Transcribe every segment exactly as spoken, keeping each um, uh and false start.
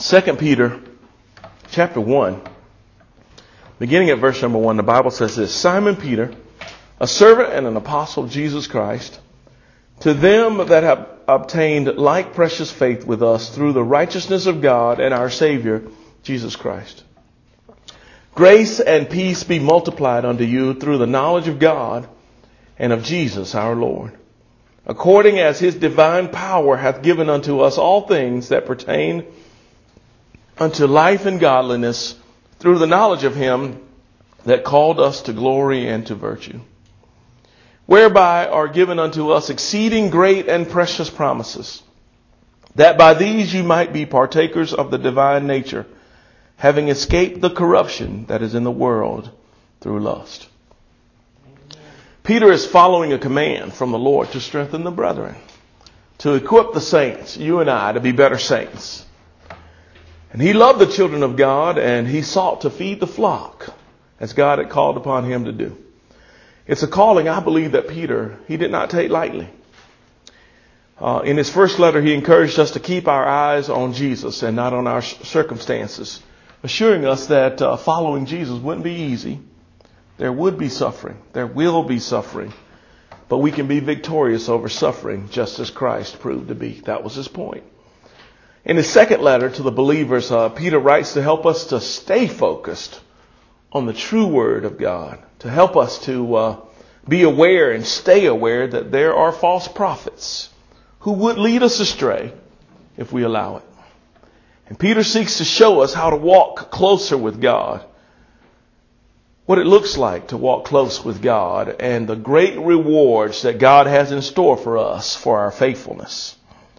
Second Peter chapter one, beginning at verse number one, the Bible says this: Simon Peter, a servant and an apostle of Jesus Christ, to them that have obtained like precious faith with us through the righteousness of God and our Savior, Jesus Christ. Grace and peace be multiplied unto you through the knowledge of God and of Jesus our Lord, according as his divine power hath given unto us all things that pertain unto life and godliness, through the knowledge of him that called us to glory and to virtue, whereby are given unto us exceeding great and precious promises, that by these you might be partakers of the divine nature, having escaped the corruption that is in the world through lust. Peter is following a command from the Lord to strengthen the brethren, to equip the saints, you and I, to be better saints. And he loved the children of God, and he sought to feed the flock as God had called upon him to do. It's a calling, I believe, that Peter, he did not take lightly. Uh, in his first letter, he encouraged us to keep our eyes on Jesus and not on our circumstances, assuring us that uh, following Jesus wouldn't be easy. There would be suffering. There will be suffering. But we can be victorious over suffering just as Christ proved to be. That was his point. In his second letter to the believers, uh, Peter writes to help us to stay focused on the true word of God, to help us to uh, be aware and stay aware that there are false prophets who would lead us astray if we allow it. And Peter seeks to show us how to walk closer with God, what it looks like to walk close with God, and the great rewards that God has in store for us for our faithfulness.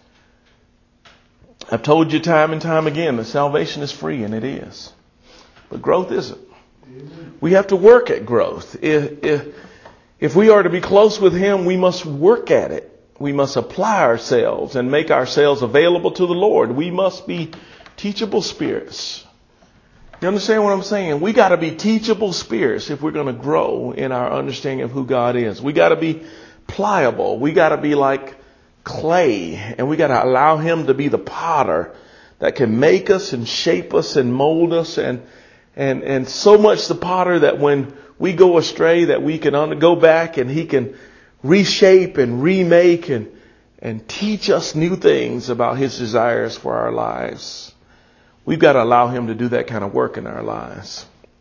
I've told you time and time again that salvation is free, and it is. But growth isn't. We have to work at growth. If, if, if we are to be close with him, we must work at it. We must apply ourselves and make ourselves available to the Lord. We must be teachable spirits. You understand what I'm saying? We got to be teachable spirits if we're going to grow in our understanding of who God is. We got to be pliable. We got to be like clay, and we got to allow him to be the potter that can make us and shape us and mold us, and and and so much the potter that when we go astray that we can go back and he can reshape and remake and and teach us new things about his desires for our lives. We've got to allow him to do that kind of work in our lives.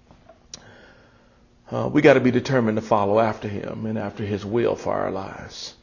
Uh, we got to be determined to follow after him and after his will for our lives.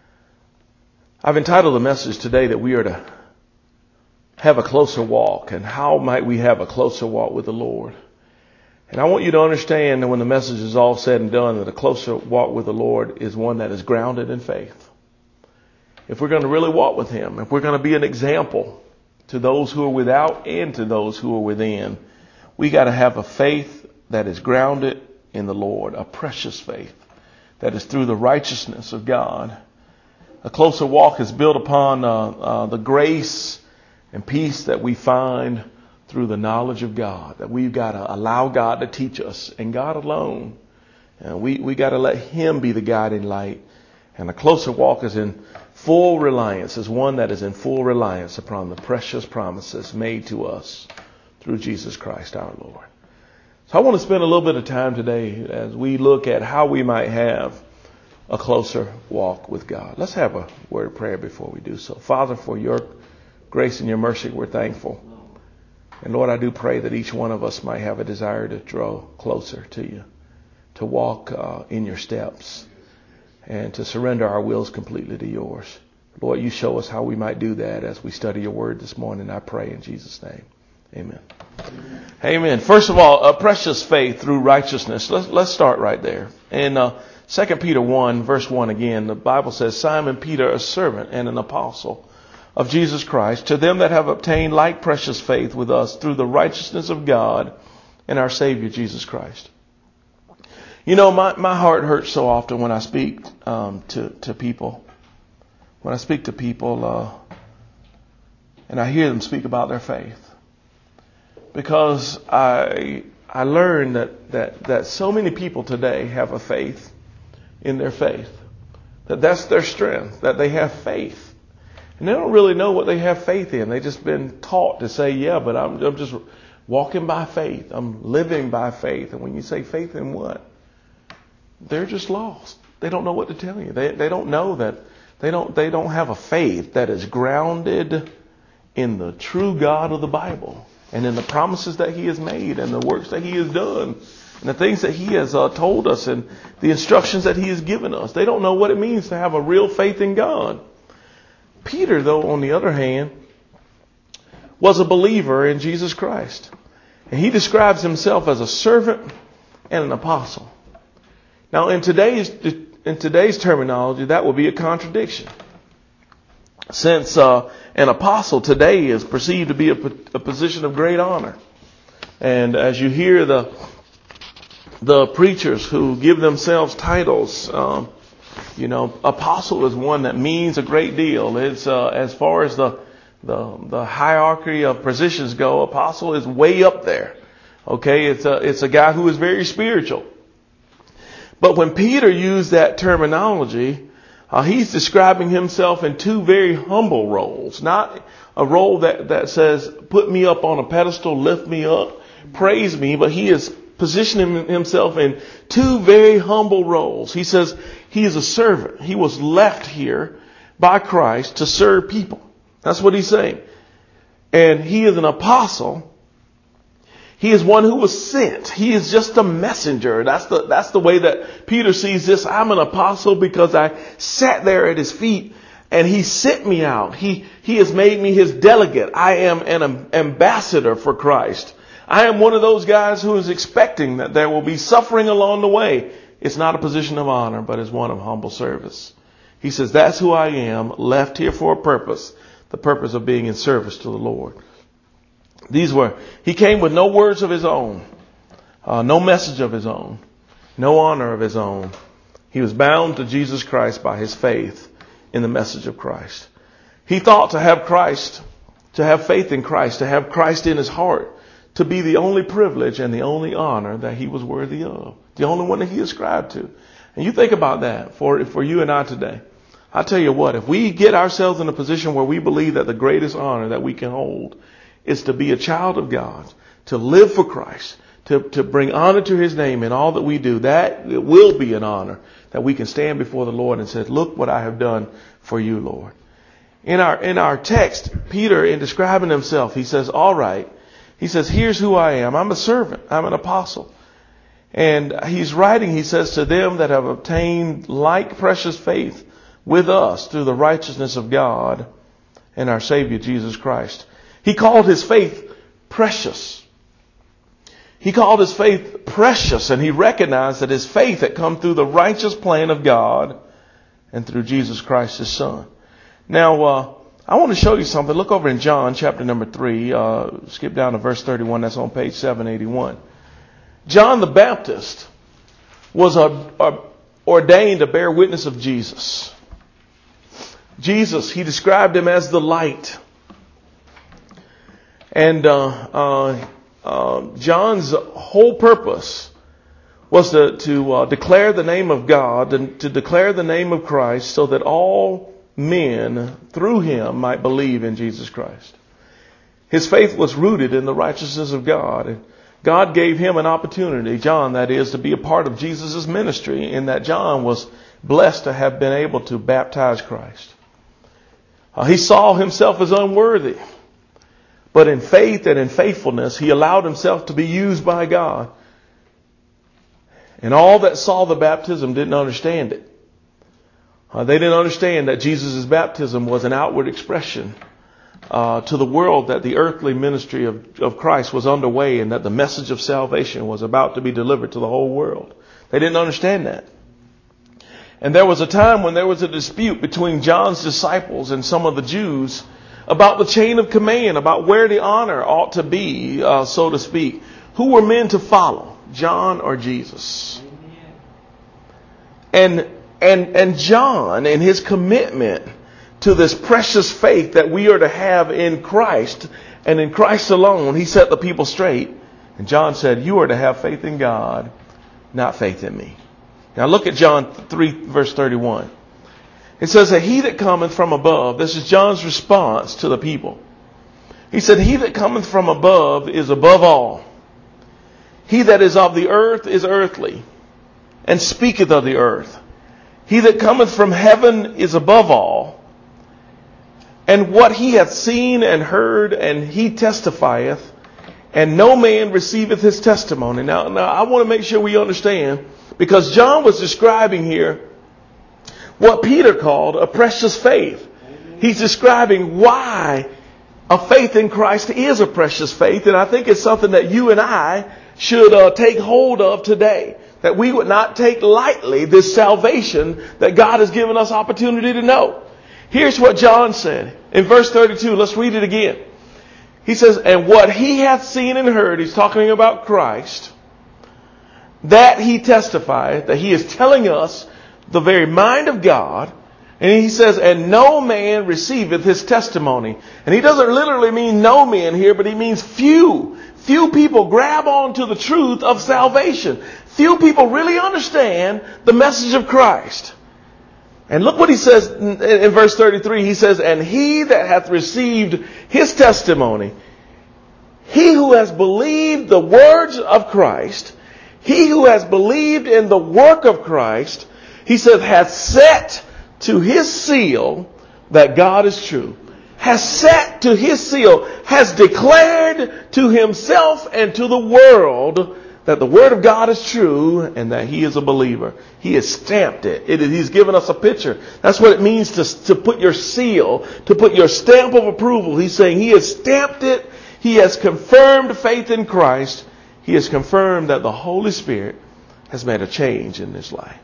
I've entitled the message today that we are to have a closer walk, and how might we have a closer walk with the Lord. And I want you to understand that when the message is all said and done, that a closer walk with the Lord is one that is grounded in faith. If we're going to really walk with him, if we're going to be an example to those who are without and to those who are within, we got to have a faith that is grounded in the Lord, a precious faith that is through the righteousness of God. A closer walk is built upon uh, uh, the grace and peace that we find through the knowledge of God, that we've got to allow God to teach us, and God alone. And we, we got to let him be the guiding light. And a closer walk is in full reliance, is one that is in full reliance upon the precious promises made to us through Jesus Christ our Lord. So I want to spend a little bit of time today as we look at how we might have a closer walk with God. Let's have a word of prayer before we do so. Father, for your grace and your mercy, we're thankful. And Lord, I do pray that each one of us might have a desire to draw closer to you, to walk uh, in your steps, and to surrender our wills completely to yours. Lord, you show us how we might do that as we study your word this morning. I pray in Jesus' name. Amen. Amen. Amen. First of all, a precious faith through righteousness. Let's, let's start right there. And uh, Second Peter one, verse one again, the Bible says, Simon Peter, a servant and an apostle of Jesus Christ, to them that have obtained like precious faith with us through the righteousness of God and our Savior Jesus Christ. You know, my, my heart hurts so often when I speak um, to, to people. When I speak to people uh, and I hear them speak about their faith. Because I I learned that, that, that so many people today have a faith in their faith. That that's their strength, that they have faith. And they don't really know what they have faith in. They've just been taught to say, yeah, but I'm, I'm just walking by faith. I'm living by faith. And when you say faith in what? They're just lost. They don't know what to tell you. They, they don't know that they don't, they don't have a faith that is grounded in the true God of the Bible and in the promises that he has made and the works that he has done and the things that he has uh, told us and the instructions that he has given us. They don't know what it means to have a real faith in God. Peter, though, on the other hand, was a believer in Jesus Christ. And he describes himself as a servant and an apostle. Now, in today's in today's terminology, that would be a contradiction. Since uh, an apostle today is perceived to be a, a position of great honor. And as you hear the the preachers who give themselves titles, um, you know, apostle is one that means a great deal. It's uh, as far as the, the the hierarchy of positions go, apostle is way up there. Okay, it's a it's a guy who is very spiritual. But when Peter used that terminology, uh, he's describing himself in two very humble roles. Not a role that, that says, put me up on a pedestal, lift me up, praise me, but he is positioning himself in two very humble roles. He says he is a servant. He was left here by Christ to serve people. That's what he's saying. And he is an apostle. He is one who was sent. He is just a messenger. That's the, that's the way that Peter sees this. I'm an apostle because I sat there at his feet and he sent me out. He, he has made me his delegate. I am an ambassador for Christ. I am one of those guys who is expecting that there will be suffering along the way. It's not a position of honor, but it's one of humble service. He says, that's who I am, left here for a purpose, the purpose of being in service to the Lord. These were, he came with no words of his own, uh, no message of his own, no honor of his own. He was bound to Jesus Christ by his faith in the message of Christ. He thought to have Christ, to have faith in Christ, to have Christ in his heart, to be the only privilege and the only honor that he was worthy of, the only one that he ascribed to. And you think about that for, for you and I today. I tell you what, if we get ourselves in a position where we believe that the greatest honor that we can hold is to be a child of God, to live for Christ, to, to bring honor to his name in all that we do, that it will be an honor that we can stand before the Lord and say, look what I have done for you, Lord. In our, in our text, Peter, in describing himself, he says, all right, he says, here's who I am. I'm a servant. I'm an apostle. And he's writing, he says, to them that have obtained like precious faith with us through the righteousness of God and our Savior, Jesus Christ. He called his faith precious. He called his faith precious, and he recognized that his faith had come through the righteous plan of God and through Jesus Christ, his son. Now, uh, I want to show you something. Look over in John chapter number three. Uh, skip down to verse thirty-one. That's on page seven eighty-one. John the Baptist was a, a, ordained to bear witness of Jesus. Jesus, he described him as the light. And uh, uh, uh, John's whole purpose was to, to uh, declare the name of God and to declare the name of Christ so that all men through him might believe in Jesus Christ. His faith was rooted in the righteousness of God. And God gave him an opportunity, John that is, to be a part of Jesus' ministry, in that John was blessed to have been able to baptize Christ. Uh, he saw himself as unworthy. But in faith and in faithfulness, he allowed himself to be used by God. And all that saw the baptism didn't understand it. Uh, they didn't understand that Jesus' baptism was an outward expression uh, to the world that the earthly ministry of, of Christ was underway and that the message of salvation was about to be delivered to the whole world. They didn't understand that. And there was a time when there was a dispute between John's disciples and some of the Jews about the chain of command, about where the honor ought to be, uh, so to speak. Who were men to follow, John or Jesus? And and and John, in his commitment to this precious faith that we are to have in Christ and in Christ alone, he set the people straight. And John said, you are to have faith in God, not faith in me. Now look at John three, verse thirty-one. It says that he that cometh from above, this is John's response to the people. He said, he that cometh from above is above all. He that is of the earth is earthly, and speaketh of the earth. He that cometh from heaven is above all. And what he hath seen and heard, and he testifieth, and no man receiveth his testimony. Now, now I want to make sure we understand, because John was describing here what Peter called a precious faith. He's describing why a faith in Christ is a precious faith. And I think it's something that you and I should uh, take hold of today. That we would not take lightly this salvation that God has given us opportunity to know. Here's what John said in verse thirty-two. Let's read it again. He says, and what he hath seen and heard, he's talking about Christ, that he testifieth, that he is telling us the very mind of God. And he says, and no man receiveth his testimony. And he doesn't literally mean no man here, but he means few. Few people grab on to the truth of salvation. Few people really understand the message of Christ. And look what he says in, in verse thirty-three. He says, and he that hath received his testimony, he who has believed the words of Christ, he who has believed in the work of Christ, he says, hath set to his seal that God is true. Has set to his seal, has declared to himself and to the world that the word of God is true and that he is a believer. He has stamped it. it he's given us a picture. That's what it means to, to put your seal, to put your stamp of approval. He's saying he has stamped it. He has confirmed faith in Christ. He has confirmed that the Holy Spirit has made a change in his life.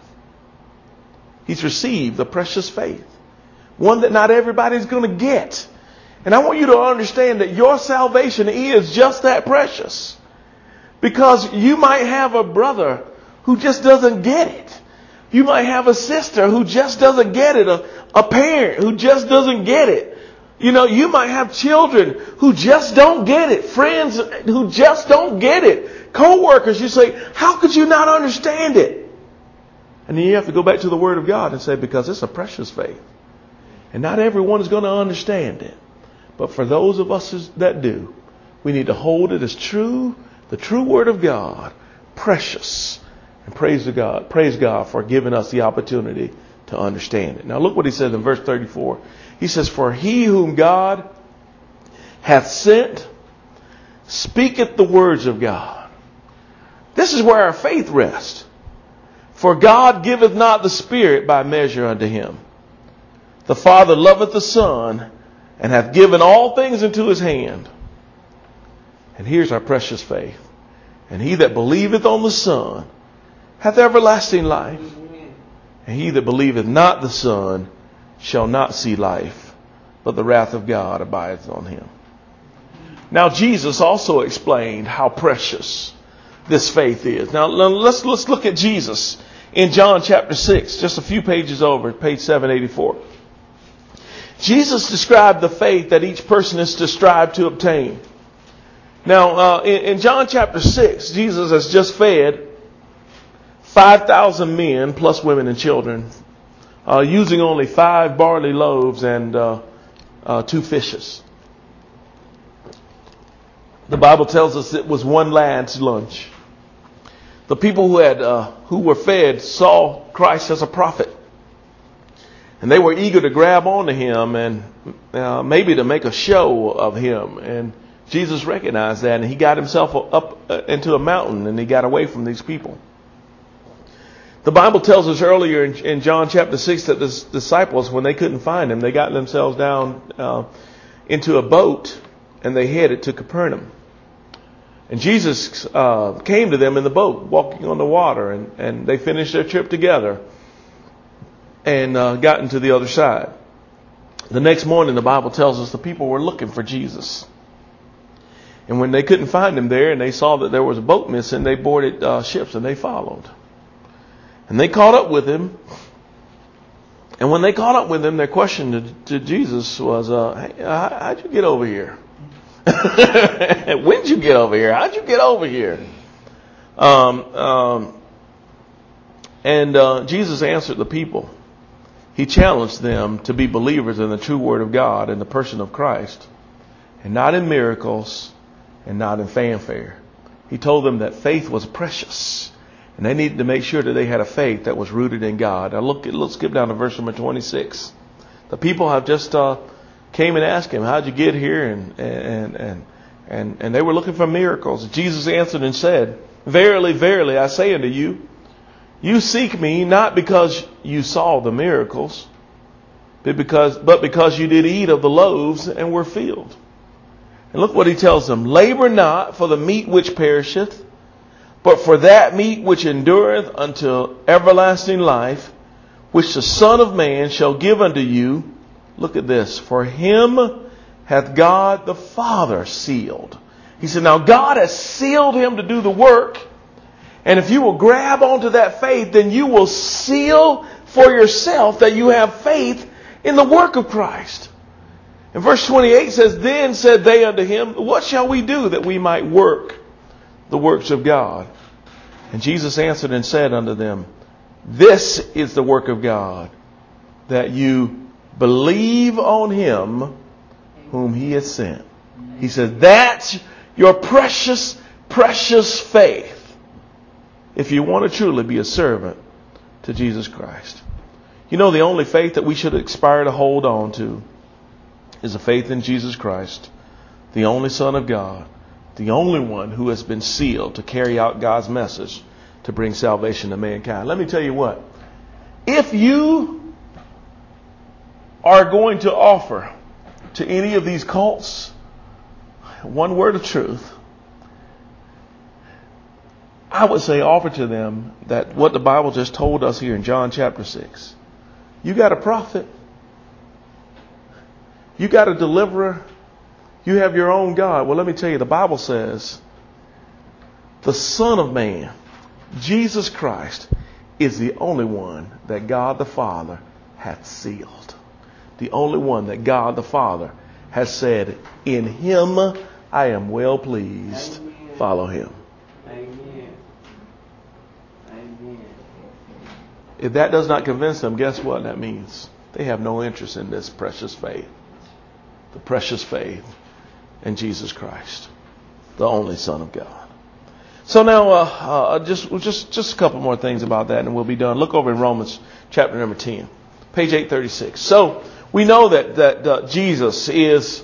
He's received the precious faith. One that not everybody's going to get. And I want you to understand that your salvation is just that precious. Because you might have a brother who just doesn't get it. You might have a sister who just doesn't get it. A, a parent who just doesn't get it. You know, you might have children who just don't get it. Friends who just don't get it. Co-workers, you say, how could you not understand it? And then you have to go back to the Word of God and say, because it's a precious faith. And not everyone is going to understand it. But for those of us that do, we need to hold it as true, the true Word of God, precious. And praise to God, praise God for giving us the opportunity to understand it. Now look what he says in verse thirty-four. He says, for he whom God hath sent speaketh the words of God. This is where our faith rests. For God giveth not the Spirit by measure unto him. The Father loveth the Son, and hath given all things into his hand. And here's our precious faith. And he that believeth on the Son hath everlasting life. And he that believeth not the Son shall not see life, but the wrath of God abideth on him. Now Jesus also explained how precious this faith is. Now let's let's look at Jesus in John chapter six, just a few pages over, page seven eighty-four. Jesus described the faith that each person is to strive to obtain. Now, uh, in, in John chapter six, Jesus has just fed five thousand men, plus women and children, uh, using only five barley loaves and uh, uh, two fishes. The Bible tells us it was one lad's lunch. The people who had uh, who were fed saw Christ as a prophet. And they were eager to grab onto him and uh, maybe to make a show of him. And Jesus recognized that, and he got himself up into a mountain and he got away from these people. The Bible tells us earlier in, in John chapter six that the disciples, when they couldn't find him, they got themselves down uh, into a boat and they headed to Capernaum. And Jesus uh, came to them in the boat, walking on the water, and, and they finished their trip together and uh, got into the other side. The next morning, the Bible tells us the people were looking for Jesus. And when they couldn't find him there and they saw that there was a boat missing, they boarded uh, ships and they followed. And they caught up with him. And when they caught up with him, their question to, to Jesus was, uh, hey, how, how'd you get over here? When'd you get over here? How'd you get over here? Um, um, and uh, Jesus answered the people. he challenged them to be believers in the true word of God in the person of Christ, and not in miracles and not in fanfare. He told them that faith was precious, and they needed to make sure that they had a faith that was rooted in God. Now look, let's skip down to verse number twenty-six. The people have just uh, came and asked him, how'd you get here? And, and, and, and, and they were looking for miracles. Jesus answered and said, verily, verily, I say unto you, you seek me not because you saw the miracles, but because, but because you did eat of the loaves and were filled. And look what he tells them. Labor not for the meat which perisheth, but for that meat which endureth unto everlasting life, which the Son of Man shall give unto you. Look at this. For him hath God the Father sealed. He said, now God has sealed him to do the work. And if you will grab onto that faith, then you will seal for yourself that you have faith in the work of Christ. And verse twenty-eight says, then said they unto him, what shall we do that we might work the works of God? And Jesus answered and said unto them, this is the work of God, that you believe on him whom he has sent. He said, that's your precious, precious faith, if you want to truly be a servant to Jesus Christ. You know, the only faith that we should aspire to hold on to is a faith in Jesus Christ, the only Son of God, the only one who has been sealed to carry out God's message to bring salvation to mankind. Let me tell you what, if you are going to offer to any of these cults one word of truth, I would say offer to them that what the Bible just told us here in John chapter six. You got a prophet. You got a deliverer. You have your own God. Well, let me tell you, the Bible says the Son of Man, Jesus Christ, is the only one that God the Father hath sealed. The only one that God the Father has said, in him I am well pleased. Amen. Follow him. Amen. Amen. If that does not convince them, guess what that means? They have no interest in this precious faith. The precious faith in Jesus Christ, the only Son of God. So now, uh, uh, just just just a couple more things about that, and we'll be done. Look over in Romans chapter number ten, page eight thirty-six. So we know that that uh, Jesus is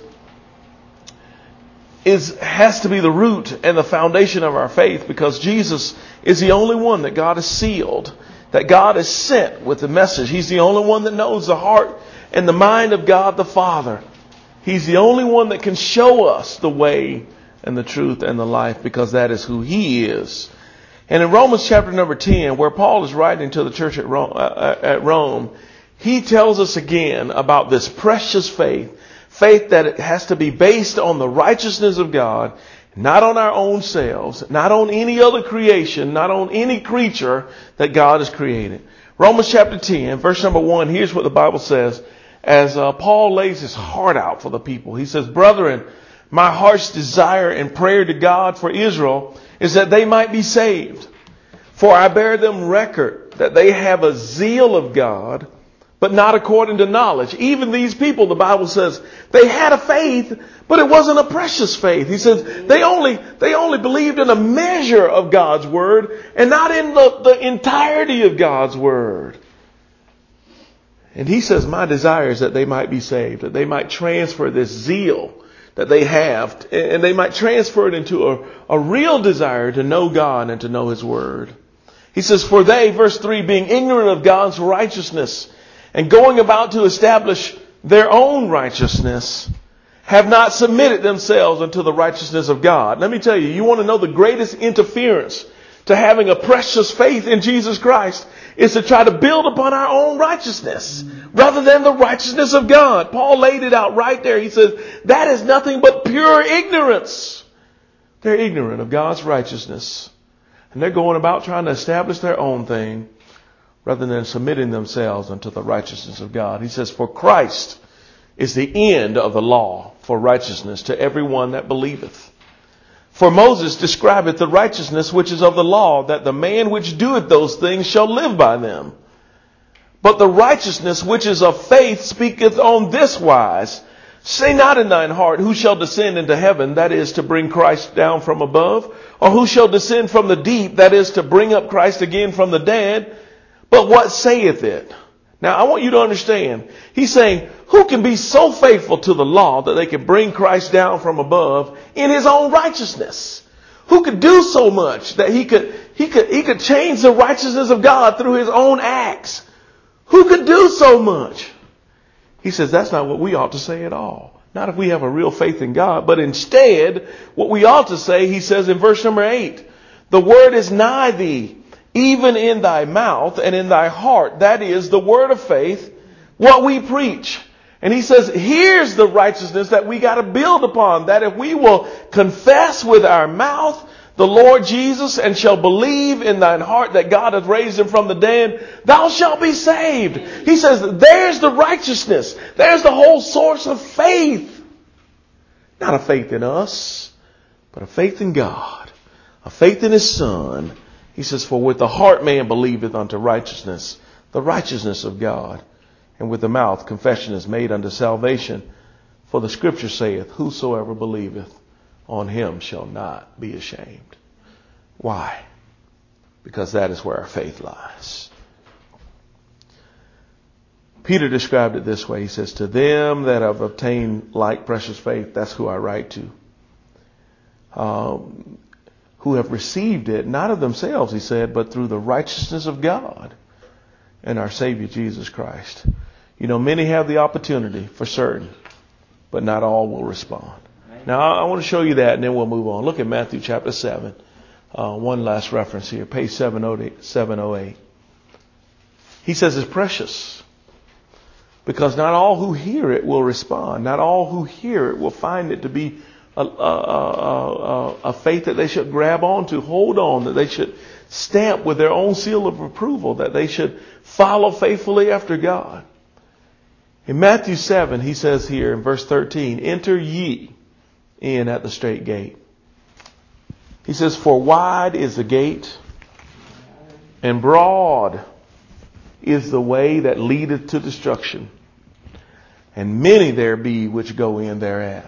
is has to be the root and the foundation of our faith, because Jesus is the only one that God has sealed, that God has sent with the message. He's the only one that knows the heart and the mind of God the Father. He's the only one that can show us the way and the truth and the life, because that is who he is. And in Romans chapter number ten, where Paul is writing to the church at Rome, uh, at Rome, he tells us again about this precious faith, faith that it has to be based on the righteousness of God, not on our own selves, not on any other creation, not on any creature that God has created. Romans chapter ten, verse number one, here's what the Bible says. As uh, Paul lays his heart out for the people, he says, brethren, my heart's desire and prayer to God for Israel is that they might be saved. For I bear them record that they have a zeal of God, but not according to knowledge. Even these people, the Bible says, they had a faith, but it wasn't a precious faith. He says they only they only believed in a measure of God's word and not in the, the entirety of God's word. And he says, my desire is that they might be saved, that they might transfer this zeal that they have, and they might transfer it into a, a real desire to know God and to know his word. He says, for they, verse three, being ignorant of God's righteousness and going about to establish their own righteousness, have not submitted themselves unto the righteousness of God. Let me tell you, you want to know the greatest interference to having a precious faith in Jesus Christ is to try to build upon our own righteousness rather than the righteousness of God. Paul laid it out right there. He says that is nothing but pure ignorance. They're ignorant of God's righteousness, and they're going about trying to establish their own thing rather than submitting themselves unto the righteousness of God. He says, for Christ is the end of the law for righteousness to everyone that believeth. For Moses describeth the righteousness which is of the law, that the man which doeth those things shall live by them. But the righteousness which is of faith speaketh on this wise. Say not in thine heart, who shall descend into heaven, that is to bring Christ down from above, or who shall descend from the deep, that is to bring up Christ again from the dead. But what saith it? Now I want you to understand. He's saying, who can be so faithful to the law that they can bring Christ down from above in his own righteousness? Who could do so much that he could, he could, he could change the righteousness of God through his own acts? Who could do so much? He says that's not what we ought to say at all. Not if we have a real faith in God, but instead what we ought to say, he says in verse number eight, the word is nigh thee, even in thy mouth and in thy heart. That is the word of faith, what we preach. And he says, here's the righteousness that we got to build upon. That if we will confess with our mouth the Lord Jesus and shall believe in thine heart that God hath raised him from the dead, thou shalt be saved. He says, there's the righteousness. There's the whole source of faith. Not a faith in us, but a faith in God. A faith in his Son. He says, for with the heart man believeth unto righteousness, the righteousness of God. And with the mouth confession is made unto salvation. For the scripture saith, whosoever believeth on him shall not be ashamed. Why? Because that is where our faith lies. Peter described it this way. He says, to them that have obtained like precious faith, that's who I write to. Um, who have received it, not of themselves, he said, but through the righteousness of God and our Savior Jesus Christ. You know, many have the opportunity for certain, but not all will respond. Now, I want to show you that, and then we'll move on. Look at Matthew chapter seven. Uh, one last reference here, page seven oh eight. He says it's precious because not all who hear it will respond. Not all who hear it will find it to be a, a, a, a, a faith that they should grab onto, hold on, that they should stamp with their own seal of approval, that they should follow faithfully after God. In Matthew seven, he says here in verse thirteen, enter ye in at the strait gate. He says, for wide is the gate, and broad is the way that leadeth to destruction, and many there be which go in thereat.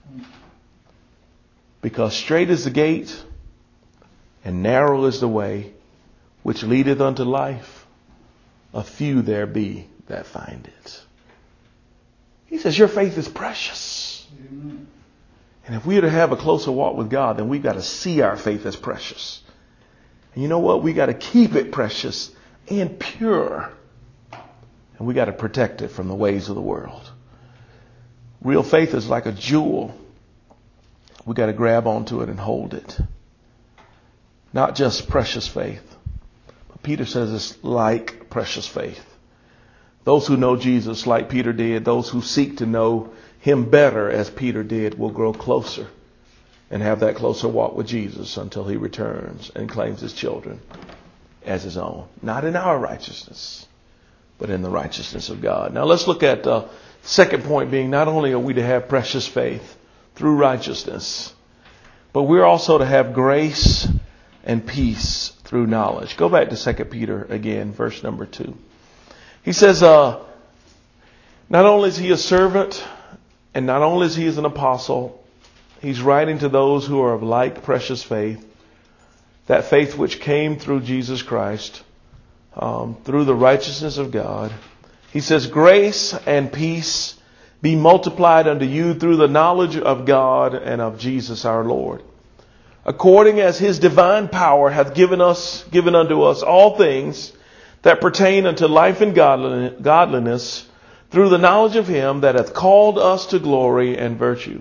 Because strait is the gate, and narrow is the way which leadeth unto life, a few there be that find it. He says your faith is precious. Amen. And if we are to have a closer walk with God, then we've got to see our faith as precious. And you know what? We got to keep it precious and pure. And we got to protect it from the ways of the world. Real faith is like a jewel. We got to grab onto it and hold it. Not just precious faith. But Peter says it's like precious faith. Those who know Jesus like Peter did, those who seek to know him better as Peter did, will grow closer and have that closer walk with Jesus until he returns and claims his children as his own. Not in our righteousness, but in the righteousness of God. Now let's look at the second point being, not only are we to have precious faith through righteousness, but we're also to have grace and peace through knowledge. Go back to Second Peter again, verse number two. He says, uh, not only is he a servant, and not only is he an apostle, he's writing to those who are of like precious faith, that faith which came through Jesus Christ, um, through the righteousness of God. He says, grace and peace be multiplied unto you through the knowledge of God and of Jesus our Lord, according as his divine power hath given us, given unto us all things that pertain unto life and godliness, through the knowledge of him that hath called us to glory and virtue.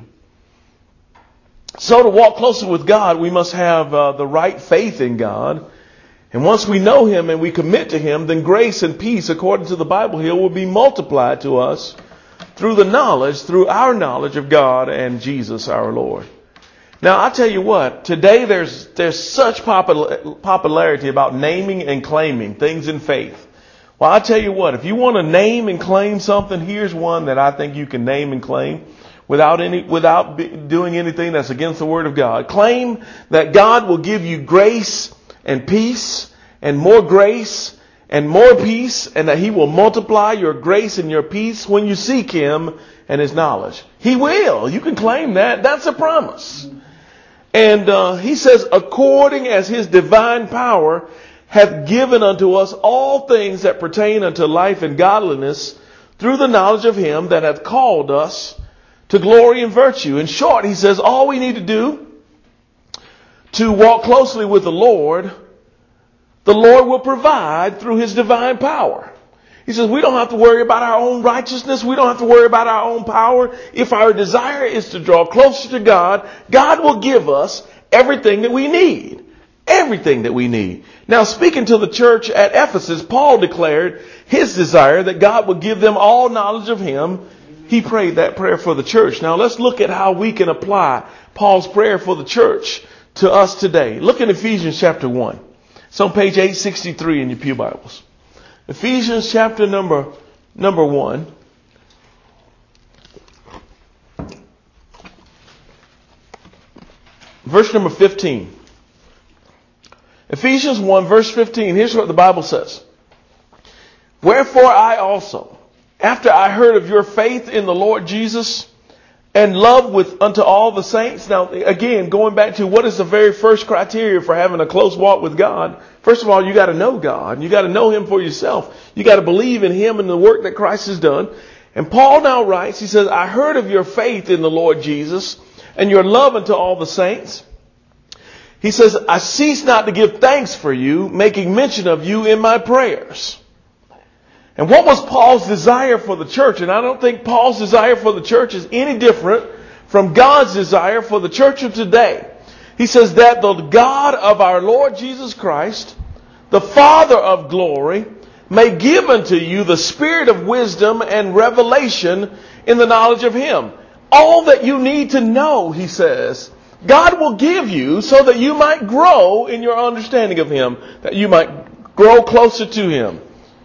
So to walk closer with God, we must have uh, the right faith in God. And once we know him and we commit to him, then grace and peace, according to the Bible here, will be multiplied to us through the knowledge, through our knowledge of God and Jesus our Lord. Now, I tell you what, today there's there's such popul- popularity about naming and claiming things in faith. Well, I tell you what, if you want to name and claim something, here's one that I think you can name and claim without any without be, doing anything that's against the Word of God. Claim that God will give you grace and peace and more grace and more peace, and that he will multiply your grace and your peace when you seek him and his knowledge. He will. You can claim that. That's a promise. And uh, he says, according as his divine power hath given unto us all things that pertain unto life and godliness through the knowledge of him that hath called us to glory and virtue. In short, he says, all we need to do to walk closely with the Lord, the Lord will provide through his divine power. He says we don't have to worry about our own righteousness. We don't have to worry about our own power. If our desire is to draw closer to God, God will give us everything that we need. Everything that we need. Now, speaking to the church at Ephesus, Paul declared his desire that God would give them all knowledge of him. He prayed that prayer for the church. Now, let's look at how we can apply Paul's prayer for the church to us today. Look at Ephesians chapter one. It's on page eight sixty-three in your pew Bibles. Ephesians chapter number, number one. Verse number fifteen. Ephesians one verse fifteen. Here's what the Bible says. Wherefore I also, after I heard of your faith in the Lord Jesus and love with unto all the saints. Now, again, going back to what is the very first criteria for having a close walk with God? First of all, you got to know God. You got to know him for yourself. You got to believe in him and the work that Christ has done. And Paul now writes, he says, I heard of your faith in the Lord Jesus and your love unto all the saints. He says, I cease not to give thanks for you, making mention of you in my prayers. And what was Paul's desire for the church? And I don't think Paul's desire for the church is any different from God's desire for the church of today. He says that the God of our Lord Jesus Christ, the Father of glory, may give unto you the spirit of wisdom and revelation in the knowledge of him. All that you need to know, he says, God will give you so that you might grow in your understanding of him, that you might grow closer to him.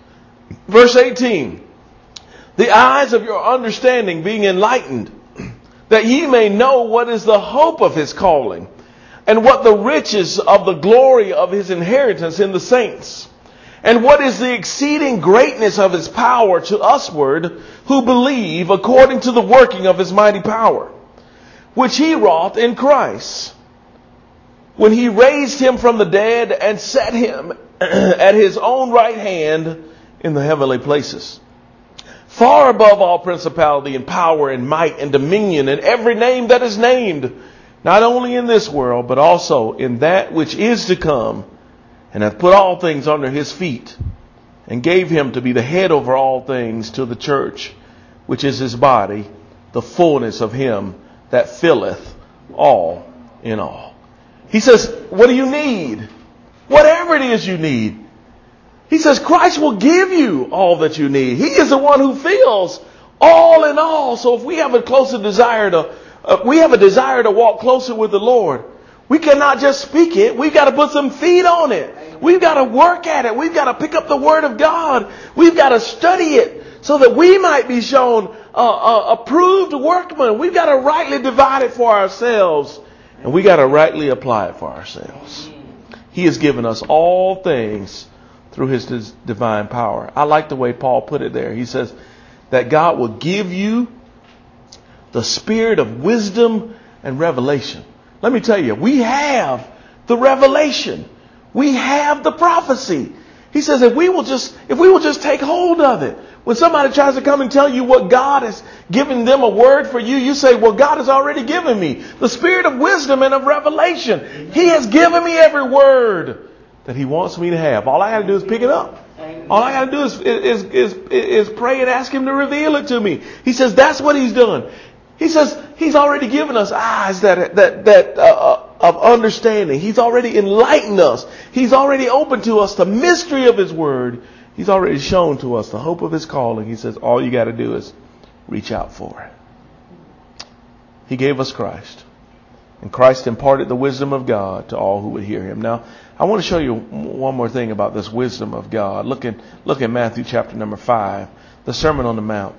Verse eighteen, the eyes of your understanding being enlightened, that ye may know what is the hope of his calling, and what the riches of the glory of his inheritance in the saints, and what is the exceeding greatness of his power to usward who believe, according to the working of his mighty power, which he wrought in Christ, when he raised him from the dead and set him at his own right hand in the heavenly places, far above all principality and power and might and dominion and every name that is named, not only in this world, but also in that which is to come, and hath put all things under his feet, and gave him to be the head over all things to the church, which is his body, the fullness of him that filleth all in all. He says, what do you need? Whatever it is you need. He says Christ will give you all that you need. He is the one who fills all in all. So if we have a closer desire to, uh, we have a desire to walk closer with the Lord, we cannot just speak it. We've got to put some feet on it. We've got to work at it. We've got to pick up the Word of God. We've got to study it so that we might be shown uh, uh, approved workmen. We've got to rightly divide it for ourselves, and we got to rightly apply it for ourselves. He has given us all things through his divine power. I like the way Paul put it there. He says that God will give you the spirit of wisdom and revelation. Let me tell you, we have the revelation. We have the prophecy. He says if we will just, if we will just take hold of it. When somebody tries to come and tell you what God has given them a word for you, you say, well, God has already given me the spirit of wisdom and of revelation. He has given me every word that he wants me to have. All I got to do is pick it up. All I got to do is, is, is, is pray and ask him to reveal it to me. He says that's what he's done. He says he's already given us eyes that, that, that, uh, of understanding. He's already enlightened us. He's already opened to us the mystery of his word. He's already shown to us the hope of his calling. He says all you got to do is reach out for it. He gave us Christ. And Christ imparted the wisdom of God to all who would hear him. Now, I want to show you one more thing about this wisdom of God. Look at, look at Matthew chapter number five, the Sermon on the Mount.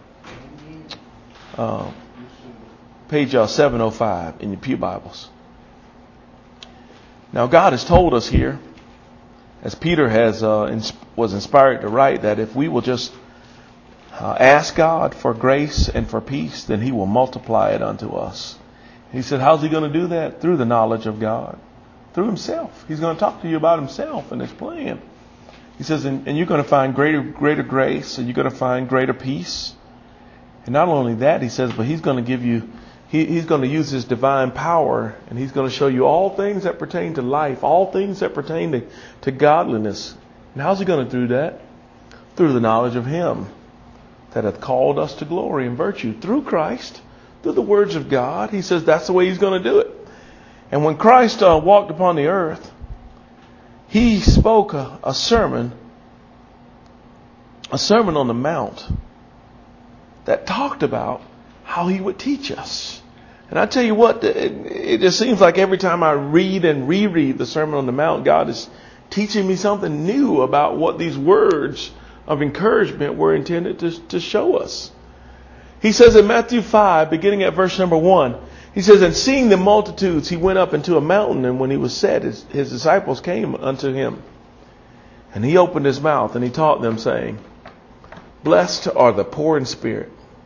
Uh, page uh, seven oh five in your pew Bibles. Now, God has told us here as Peter has uh, ins- was inspired to write, that if we will just uh, ask God for grace and for peace, then He will multiply it unto us. He said, how's He going to do that? Through the knowledge of God, through Himself. He's going to talk to you about Himself and His plan. He says, and, and you're going to find greater, greater grace, and you're going to find greater peace. And not only that, He says, but He's going to give you, he, He's going to use His divine power, and He's going to show you all things that pertain to life, all things that pertain to, to godliness. And how's He going to do that? Through the knowledge of Him that hath called us to glory and virtue, through Christ, through the words of God. He says that's the way He's going to do it. And when Christ uh, walked upon the earth, He spoke a, a sermon, a sermon on the Mount, that talked about how He would teach us. And I tell you what, it, it just seems like every time I read and reread the Sermon on the Mount, God is teaching me something new about what these words of encouragement were intended to, to show us. He says in Matthew five, beginning at verse number one, He says, and seeing the multitudes, He went up into a mountain, and when He was set, his, his disciples came unto Him. And He opened His mouth, and He taught them, saying, blessed are the poor in spirit,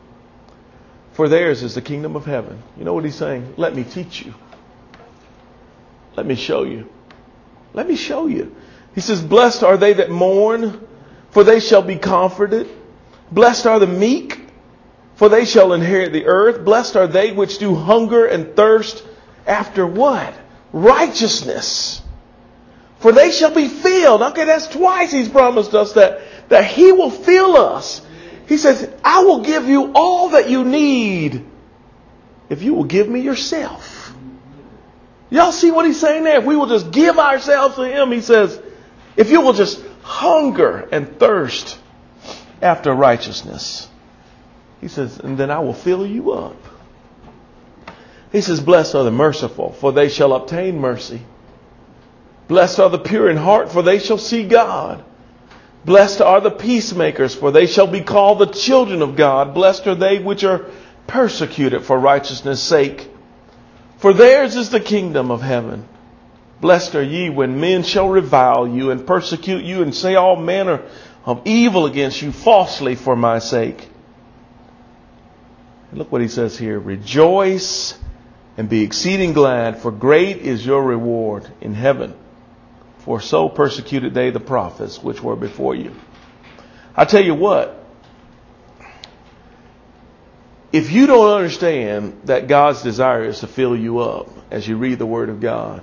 for theirs is the kingdom of heaven. You know what He's saying? Let me teach you. Let me show you. Let me show you. He says, blessed are they that mourn, for they shall be comforted. Blessed are the meek, for they shall inherit the earth. Blessed are they which do hunger and thirst after what? Righteousness, for they shall be filled. Okay, that's twice He's promised us that, that He will fill us. He says, I will give you all that you need if you will give me yourself. Y'all see what He's saying there? If we will just give ourselves to Him, He says, if you will just hunger and thirst after righteousness, He says, and then I will fill you up. He says, blessed are the merciful, for they shall obtain mercy. Blessed are the pure in heart, for they shall see God. Blessed are the peacemakers, for they shall be called the children of God. Blessed are they which are persecuted for righteousness' sake, for theirs is the kingdom of heaven. Blessed are ye when men shall revile you and persecute you and say all manner of evil against you falsely for my sake. And look what He says here. Rejoice and be exceeding glad, for great is your reward in heaven. For so persecuted they the prophets which were before you. I tell you what, if you don't understand that God's desire is to fill you up as you read the Word of God,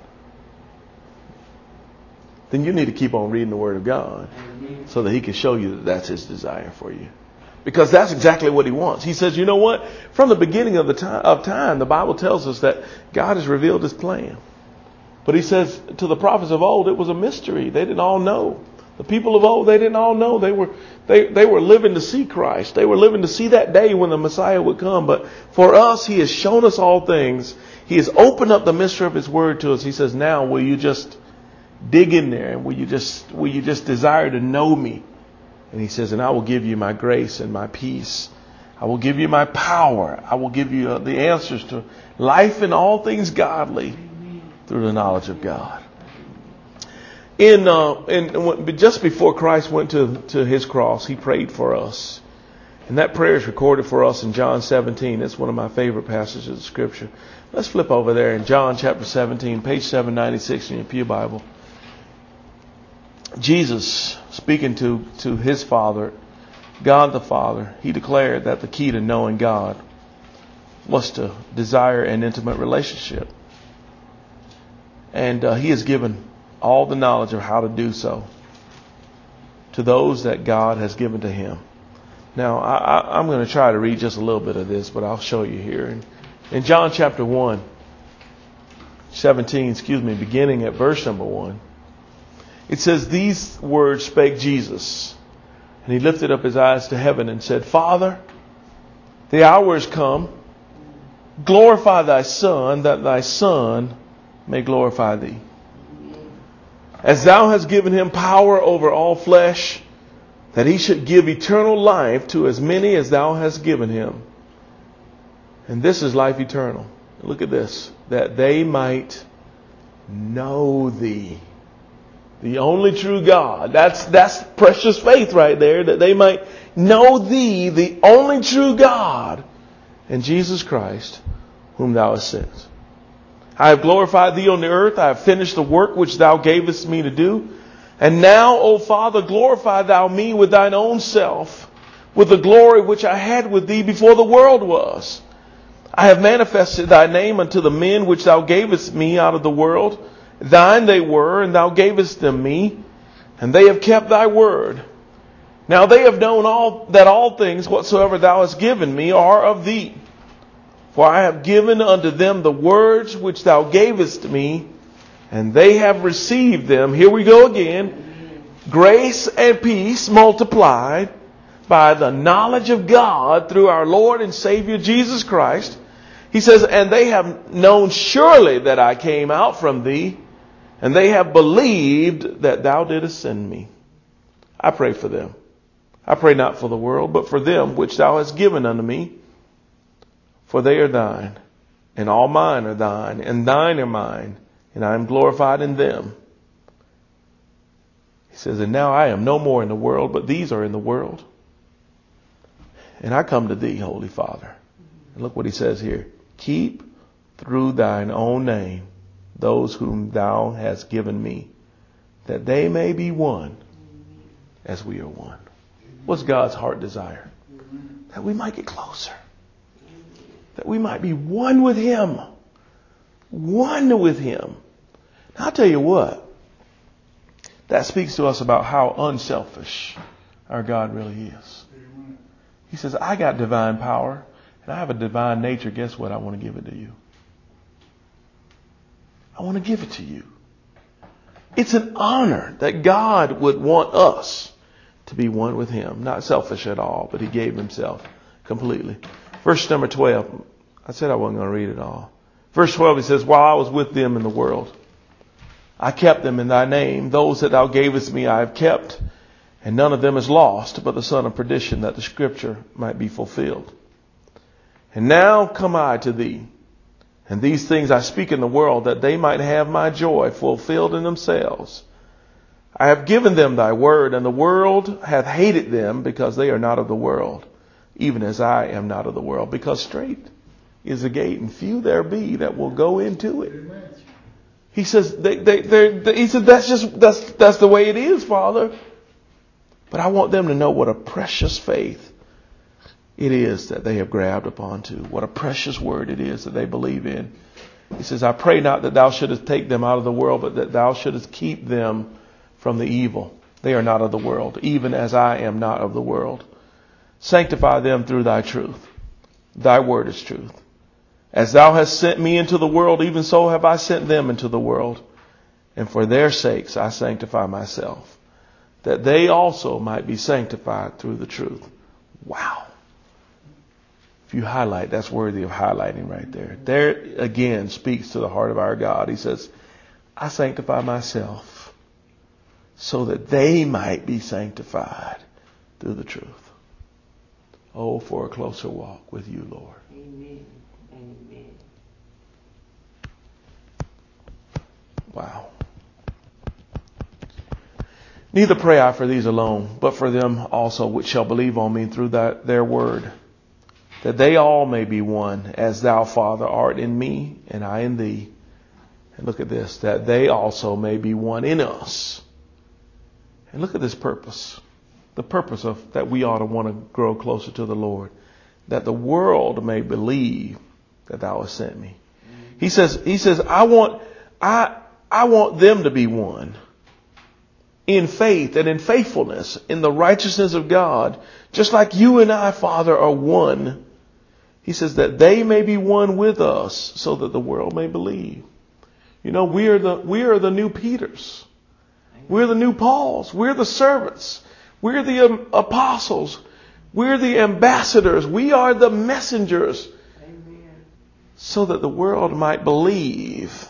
then you need to keep on reading the Word of God so that He can show you that that's His desire for you. Because that's exactly what He wants. He says, you know what? From the beginning of the time, of time, the Bible tells us that God has revealed His plan. But He says to the prophets of old, it was a mystery. They didn't all know. The people of old, they didn't all know. They were they, they were living to see Christ. They were living to see that day when the Messiah would come. But for us, He has shown us all things. He has opened up the mystery of His Word to us. He says, now will you just dig in there, and will you just will you just desire to know me? And He says, and I will give you my grace and my peace. I will give you my power. I will give you the answers to life and all things godly through the knowledge of God. In, uh, in just before Christ went to, to His cross, He prayed for us. And that prayer is recorded for us in John seventeen. It's one of my favorite passages of Scripture. Let's flip over there in John chapter seventeen, page seven ninety-six in your Pew Bible. Jesus, speaking to, to His Father, God the Father, He declared that the key to knowing God was to desire an intimate relationship. And uh, He has given all the knowledge of how to do so to those that God has given to Him. Now, I, I, I'm going to try to read just a little bit of this, but I'll show you here. In, in John chapter one, seventeen, excuse me, beginning at verse number one, it says, these words spake Jesus, and He lifted up His eyes to heaven and said, Father, the hour is come. Glorify Thy Son, that Thy Son may glorify Thee. As Thou hast given Him power over all flesh, that He should give eternal life to as many as Thou hast given Him. And this is life eternal. Look at this. That they might know Thee, the only true God. That's, that's precious faith right there, that they might know thee, the only true God, and Jesus Christ, whom thou hast sent. I have glorified thee on the earth. I have finished the work which thou gavest me to do. And now, O Father, glorify thou me with thine own self, with the glory which I had with thee before the world was. I have manifested thy name unto the men which thou gavest me out of the world. Thine they were, and thou gavest them me, and they have kept thy word. Now they have known all that all things whatsoever thou hast given me are of thee. For I have given unto them the words which thou gavest me, and they have received them. Here we go again. Grace and peace multiplied by the knowledge of God through our Lord and Savior Jesus Christ. He says, and they have known surely that I came out from thee, and they have believed that thou didst send me. I pray for them. I pray not for the world, but for them which thou hast given unto me. For they are thine, and all mine are thine, and thine are mine, and I am glorified in them. He says, and now I am no more in the world, but these are in the world. And I come to thee, Holy Father. And look what he says here. Keep through thine own name those whom thou hast given me, that they may be one as we are one. What's God's heart desire? That we might get closer. That we might be one with him. One with him. Now, I'll tell you what. That speaks to us about how unselfish our God really is. He says, I got divine power and I have a divine nature. Guess what? I want to give it to you. I want to give it to you. It's an honor that God would want us to be one with him. Not selfish at all, but he gave himself completely. Verse number twelve. I said I wasn't going to read it all. Verse twelve, he says, while I was with them in the world, I kept them in thy name. Those that thou gavest me I have kept, and none of them is lost, but the son of perdition, that the scripture might be fulfilled. And now come I to thee, and these things I speak in the world, that they might have my joy fulfilled in themselves. I have given them thy word, and the world hath hated them, because they are not of the world, even as I am not of the world. Because straight is the gate, and few there be that will go into it. He says, they, they, they, he said, that's just, that's, that's the way it is, Father. But I want them to know what a precious faith it is that they have grabbed upon to. What a precious word it is that they believe in. He says, I pray not that thou shouldest take them out of the world, but that thou shouldest keep them from the evil. They are not of the world, even as I am not of the world. Sanctify them through thy truth. Thy word is truth. As thou hast sent me into the world, even so have I sent them into the world. And for their sakes I sanctify myself, that they also might be sanctified through the truth. Wow. If you highlight, that's worthy of highlighting right there. There again speaks to the heart of our God. He says, I sanctify myself so that they might be sanctified through the truth. Oh, for a closer walk with you, Lord. Amen. Amen. Wow. Neither pray I for these alone, but for them also which shall believe on me through that, their word, that they all may be one, as thou, Father, art in me, and I in thee. And look at this, that they also may be one in us. And look at this purpose. The purpose of that we ought to want to grow closer to the Lord, that the world may believe that thou hast sent me. He says, he says, I want, I, I want them to be one in faith and in faithfulness, in the righteousness of God, just like you and I, Father, are one. He says that they may be one with us, so that the world may believe. You know, we are the, we are the new Peters. We're the new Pauls. We're the servants. We're the um, apostles. We're the ambassadors. We are the messengers. Amen. So that the world might believe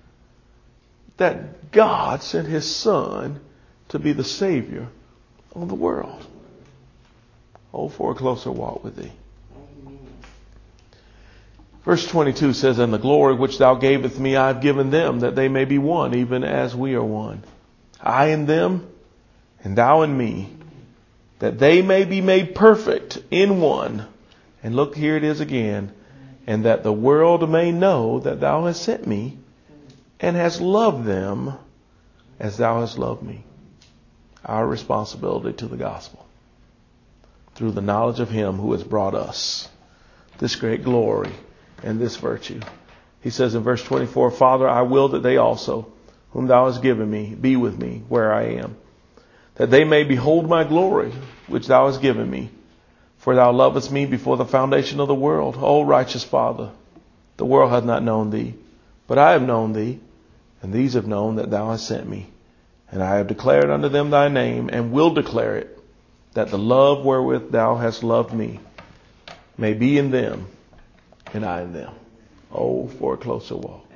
that God sent his Son to be the Savior of the world. Oh, for a closer walk with thee. Amen. Verse twenty-two says, and the glory which thou gavest me I have given them, that they may be one, even as we are one. I in them, and thou in me, that they may be made perfect in one. And look, here it is again. And that the world may know that thou hast sent me and hast loved them as thou hast loved me. Our responsibility to the gospel through the knowledge of him who has brought us this great glory and this virtue. He says in verse twenty-four, Father, I will that they also, whom thou hast given me, be with me where I am, that they may behold my glory, which thou hast given me. For thou lovest me before the foundation of the world. O righteous Father, the world hath not known thee, but I have known thee, and these have known that thou hast sent me. And I have declared unto them thy name, and will declare it, that the love wherewith thou hast loved me may be in them, and I in them. Oh, for a closer walk.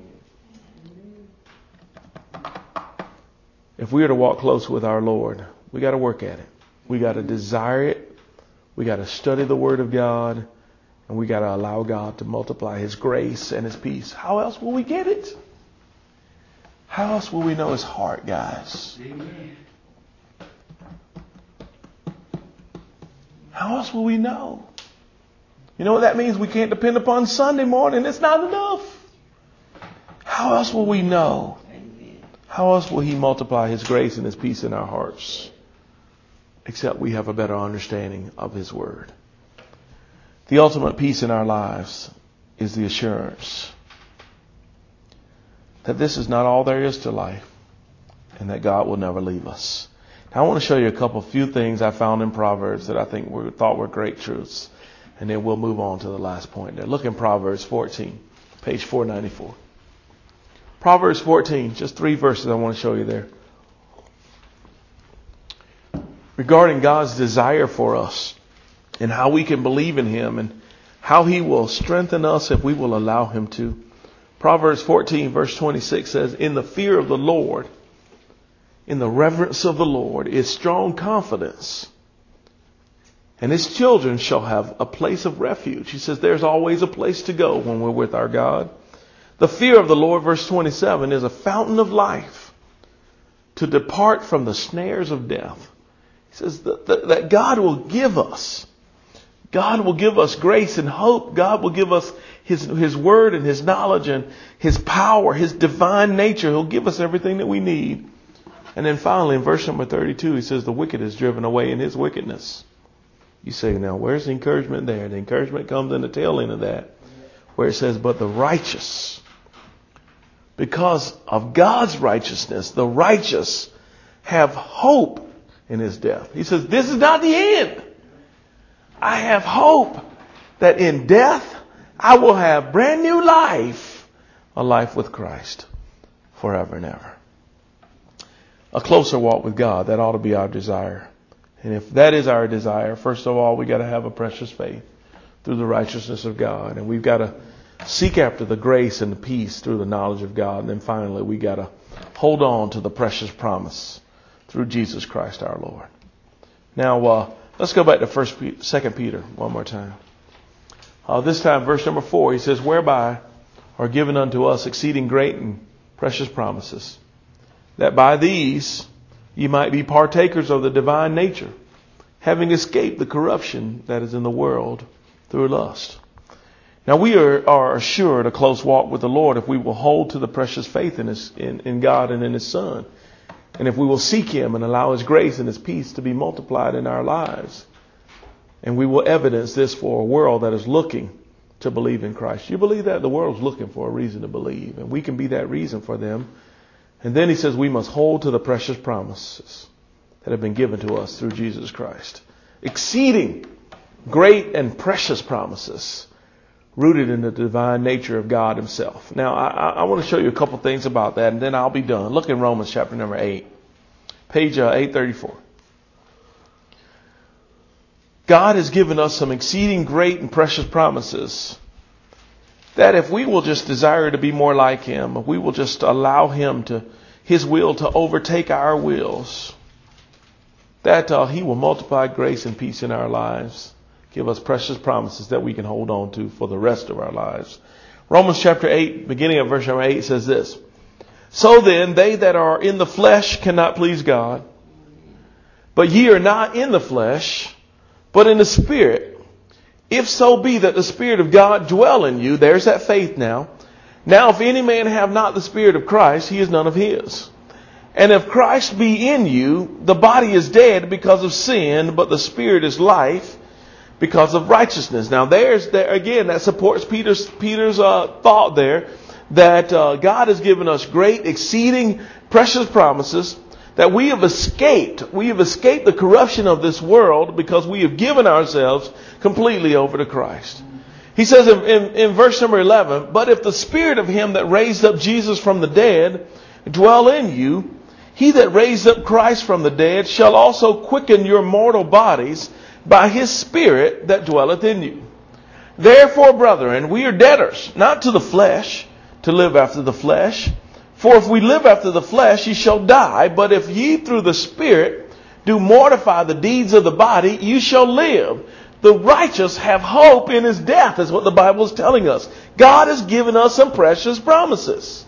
If we are to walk close with our Lord, we got to work at it. We got to desire it. We got to study the Word of God, and we got to allow God to multiply His grace and His peace. How else will we get it? How else will we know His heart, guys? Amen. How else will we know? You know what that means? We can't depend upon Sunday morning. It's not enough. How else will we know? How else will He multiply His grace and His peace in our hearts? Except we have a better understanding of His Word. The ultimate peace in our lives is the assurance that this is not all there is to life, and that God will never leave us. Now, I want to show you a couple few things I found in Proverbs that I think were thought were great truths, and then we'll move on to the last point there. Look in Proverbs fourteen, page four ninety-four. Proverbs fourteen, just three verses I want to show you there. Regarding God's desire for us and how we can believe in Him and how He will strengthen us if we will allow Him to. Proverbs fourteen verse twenty-six says, in the fear of the Lord, in the reverence of the Lord is strong confidence, and His children shall have a place of refuge. He says there's always a place to go when we're with our God. The fear of the Lord, verse twenty-seven, is a fountain of life to depart from the snares of death. He says that, that, that God will give us. God will give us grace and hope. God will give us His, His word and His knowledge and His power, His divine nature. He'll give us everything that we need. And then finally in verse number thirty-two, He says the wicked is driven away in his wickedness. You say, now where's the encouragement there? The encouragement comes in the tail end of that, where it says, but the righteous, because of God's righteousness, the righteous have hope in His death. He says, this is not the end. I have hope that in death I will have brand new life, a life with Christ forever and ever. A closer walk with God, that ought to be our desire. And if that is our desire, first of all, we got to have a precious faith through the righteousness of God. And we've got to seek after the grace and the peace through the knowledge of God. And then finally, we got to hold on to the precious promise through Jesus Christ our Lord. Now, uh, let's go back to First, Second Peter one more time. Uh, this time, verse number four, he says, whereby are given unto us exceeding great and precious promises, that by these ye might be partakers of the divine nature, having escaped the corruption that is in the world through lust. Now, we are, are assured a close walk with the Lord if we will hold to the precious faith in, his, in, in God and in His Son. And if we will seek Him and allow His grace and His peace to be multiplied in our lives. And we will evidence this for a world that is looking to believe in Christ. You believe that? The world's looking for a reason to believe. And we can be that reason for them. And then he says we must hold to the precious promises that have been given to us through Jesus Christ. Exceeding great and precious promises rooted in the divine nature of God Himself. Now, I, I want to show you a couple things about that, and then I'll be done. Look in Romans chapter number eight, page uh, eight thirty-four. God has given us some exceeding great and precious promises that if we will just desire to be more like Him, if we will just allow Him to, His will to overtake our wills, that uh, He will multiply grace and peace in our lives. Give us precious promises that we can hold on to for the rest of our lives. Romans chapter eight, beginning of verse number eight, says this. So then, they that are in the flesh cannot please God. But ye are not in the flesh, but in the Spirit. If so be that the Spirit of God dwell in you. There's that faith now. Now if any man have not the Spirit of Christ, he is none of his. And if Christ be in you, the body is dead because of sin, but the Spirit is life because of righteousness. Now there's, there again, that supports Peter's, Peter's uh, thought there, that uh, God has given us great, exceeding, precious promises, that we have escaped, we have escaped the corruption of this world because we have given ourselves completely over to Christ. He says in, in, in verse number eleven, but if the Spirit of him that raised up Jesus from the dead dwell in you, he that raised up Christ from the dead shall also quicken your mortal bodies by his Spirit that dwelleth in you. Therefore, brethren, we are debtors, not to the flesh, to live after the flesh. For if we live after the flesh, ye shall die. But if ye through the Spirit do mortify the deeds of the body, you shall live. The righteous have hope in his death, is what the Bible is telling us. God has given us some precious promises.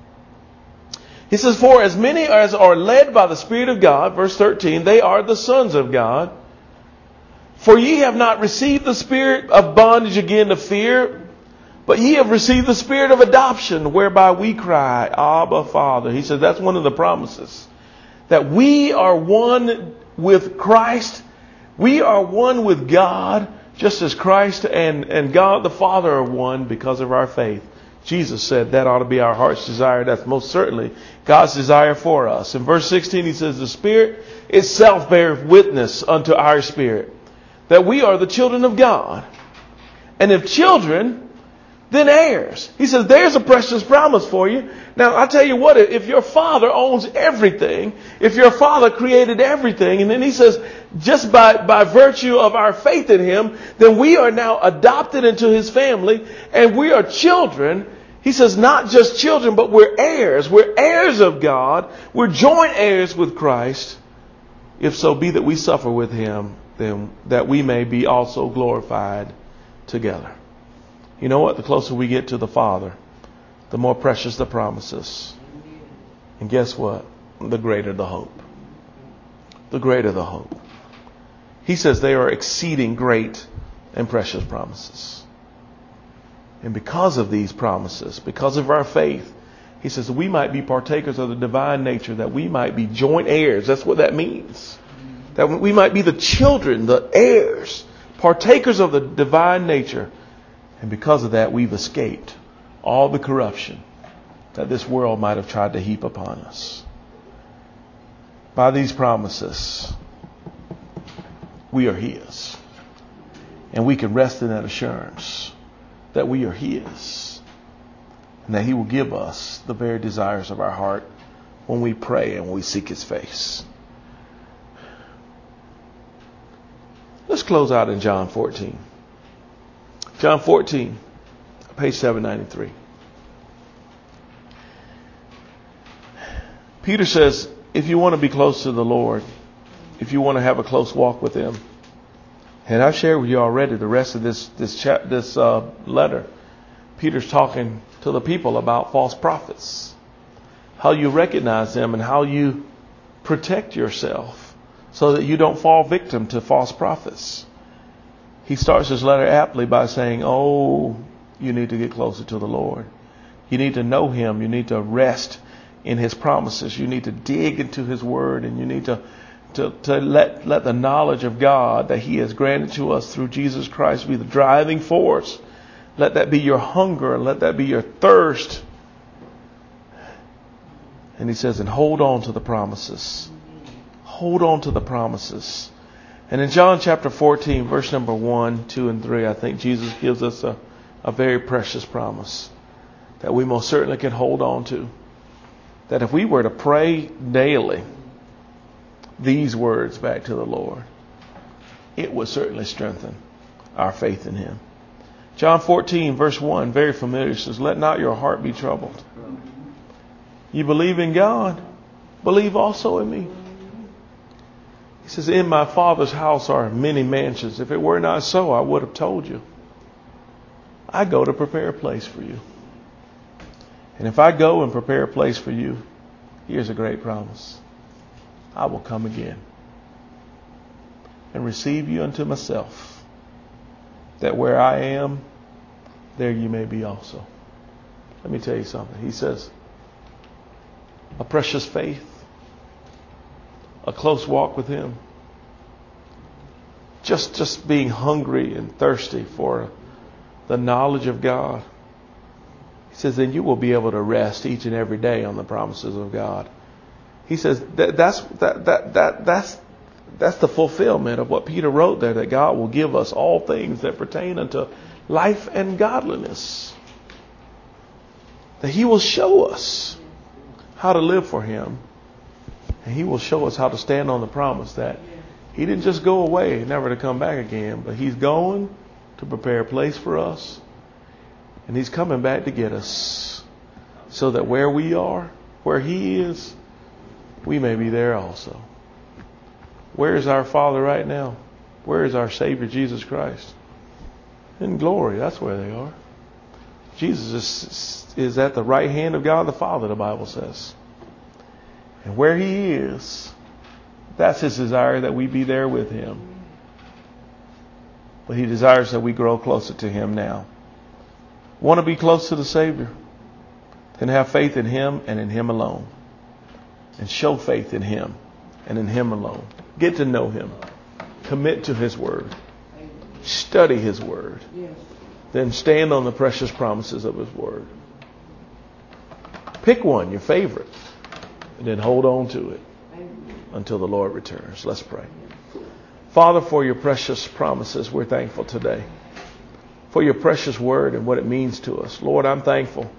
He says, for as many as are led by the Spirit of God, verse thirteen, they are the sons of God. For ye have not received the spirit of bondage again to fear, but ye have received the Spirit of adoption, whereby we cry, Abba, Father. He says that's one of the promises. That we are one with Christ. We are one with God, just as Christ and, and God the Father are one because of our faith. Jesus said that ought to be our heart's desire. That's most certainly God's desire for us. In verse sixteen, he says, the Spirit itself beareth witness unto our spirit that we are the children of God. And if children, then heirs. He says, there's a precious promise for you. Now, I tell you what, if your Father owns everything, if your Father created everything, and then he says, just by, by virtue of our faith in him, then we are now adopted into his family, and we are children. He says, not just children, but we're heirs. We're heirs of God. We're joint heirs with Christ. If so be that we suffer with him, then that we may be also glorified together. You know what? The closer we get to the Father, the more precious the promises. And guess what? The greater the hope. The greater the hope. He says they are exceeding great and precious promises. And because of these promises, because of our faith, he says we might be partakers of the divine nature, that we might be joint heirs. That's what that means. That we might be the children, the heirs, partakers of the divine nature. And because of that, we've escaped all the corruption that this world might have tried to heap upon us. By these promises, we are his. And we can rest in that assurance that we are his. And that he will give us the very desires of our heart when we pray and when we seek his face. Let's close out in John fourteen. John fourteen, page seven ninety-three. Peter says, if you want to be close to the Lord, if you want to have a close walk with him, and I've shared with you already the rest of this this chap, this uh, letter. Peter's talking to the people about false prophets, how you recognize them and how you protect yourself so that you don't fall victim to false prophets. He starts his letter aptly by saying, oh, you need to get closer to the Lord. You need to know him. You need to rest in his promises. You need to dig into his word, and you need to, to, to let, let the knowledge of God that he has granted to us through Jesus Christ be the driving force. Let that be your hunger. Let that be your thirst. And he says, and hold on to the promises. Hold on to the promises. And in John chapter fourteen, verse number one, two, and three, I think Jesus gives us a, a very precious promise that we most certainly can hold on to. That if we were to pray daily these words back to the Lord, it would certainly strengthen our faith in him. John fourteen, verse one, very familiar, says, let not your heart be troubled. You believe in God, believe also in me. He says, in my Father's house are many mansions. If it were not so, I would have told you. I go to prepare a place for you. And if I go and prepare a place for you, here's a great promise. I will come again and receive you unto myself, that where I am, there you may be also. Let me tell you something. He says, a precious faith, a close walk with Him, just, just being hungry and thirsty for the knowledge of God. He says, then you will be able to rest each and every day on the promises of God. He says that that's that that that that's that's the fulfillment of what Peter wrote there, that God will give us all things that pertain unto life and godliness. That He will show us how to live for Him. And He will show us how to stand on the promise that He didn't just go away, never to come back again, but He's going to prepare a place for us. And He's coming back to get us, so that where we are, where He is, we may be there also. Where is our Father right now? Where is our Savior, Jesus Christ? In glory, that's where they are. Jesus is, is at the right hand of God the Father, the Bible says. And where He is, that's His desire, that we be there with Him. But He desires that we grow closer to Him now. Want to be close to the Savior? Then have faith in Him and in Him alone. And show faith in Him and in Him alone. Get to know Him. Commit to His Word. Study His Word. Then stand on the precious promises of His Word. Pick one, your favorite, and then hold on to it until the Lord returns. Let's pray. Father, for your precious promises, we're thankful today. For your precious Word and what it means to us. Lord, I'm thankful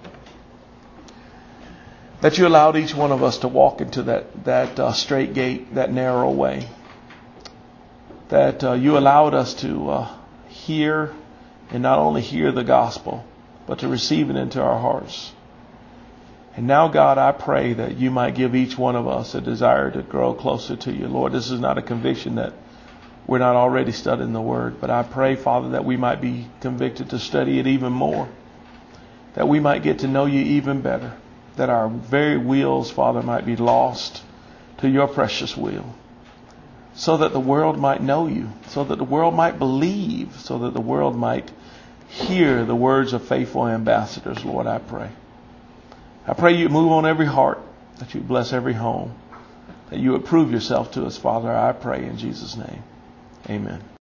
that you allowed each one of us to walk into that, that uh, straight gate, that narrow way. That uh, you allowed us to uh, hear, and not only hear the gospel, but to receive it into our hearts. And now, God, I pray that you might give each one of us a desire to grow closer to you. Lord, this is not a conviction that we're not already studying the Word, but I pray, Father, that we might be convicted to study it even more. That we might get to know you even better. That our very wills, Father, might be lost to your precious will. So that the world might know you. So that the world might believe. So that the world might hear the words of faithful ambassadors, Lord, I pray. I pray you move on every heart. That you bless every home. That you would prove yourself to us, Father, I pray in Jesus' name. Amen.